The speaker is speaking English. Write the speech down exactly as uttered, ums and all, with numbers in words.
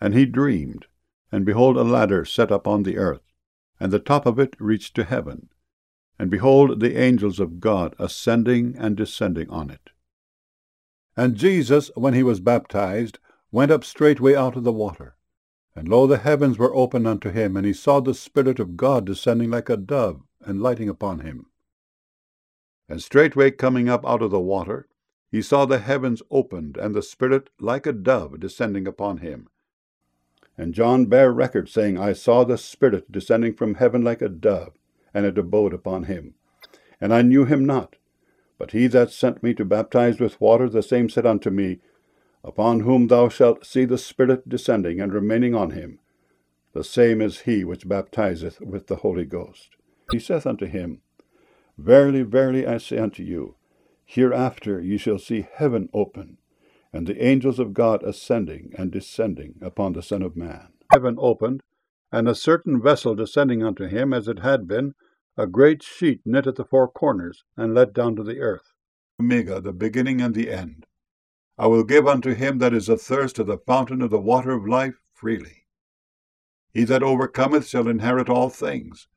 And he dreamed, and behold, a ladder set up on the earth, and the top of it reached to heaven. And behold, the angels of God ascending and descending on it. And Jesus, when he was baptized, went up straightway out of the water. And lo, the heavens were opened unto him, and he saw the Spirit of God descending like a dove, and lighting upon him. And straightway coming up out of the water, he saw the heavens opened, and the Spirit like a dove descending upon him. And John bare record, saying, I saw the Spirit descending from heaven like a dove, and it abode upon him. And I knew him not. But he that sent me to baptize with water, the same said unto me, Upon whom thou shalt see the Spirit descending and remaining on him, the same is he which baptizeth with the Holy Ghost. He saith unto him, Verily, verily, I say unto you, hereafter ye shall see heaven open, and the angels of God ascending and descending upon the Son of Man. Heaven opened, and a certain vessel descending unto him, as it had been, a great sheet knit at the four corners, and let down to the earth. Omega, the beginning and the end. I will give unto him that is athirst of the fountain of the water of life freely. He that overcometh shall inherit all things,